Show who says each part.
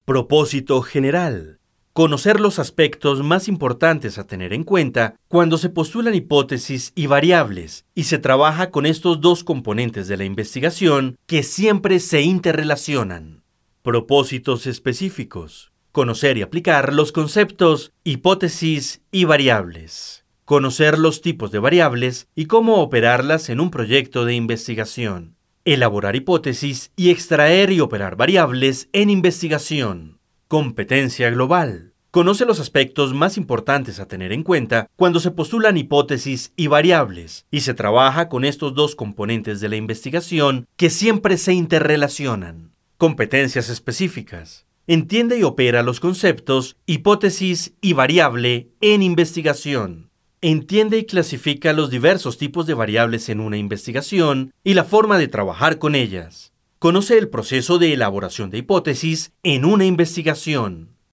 Speaker 1: Propósito general. Conocer los aspectos más importantes a tener en cuenta cuando se postulan hipótesis y variables y se trabaja con estos dos componentes de la investigación que siempre se interrelacionan. Propósitos específicos. Conocer y aplicar los conceptos hipótesis y variables. Conocer los tipos de variables y cómo operarlas en un proyecto de investigación. Elaborar hipótesis y extraer y operar variables en investigación. Competencia global. Conoce los aspectos más importantes a tener en cuenta cuando se postulan hipótesis y variables y se trabaja con estos dos componentes de la investigación que siempre se interrelacionan. Competencias específicas. Entiende y opera los conceptos hipótesis y variable en investigación. Entiende y clasifica los diversos tipos de variables en una investigación y la forma de trabajar con ellas. Conoce el proceso de elaboración de hipótesis en una investigación.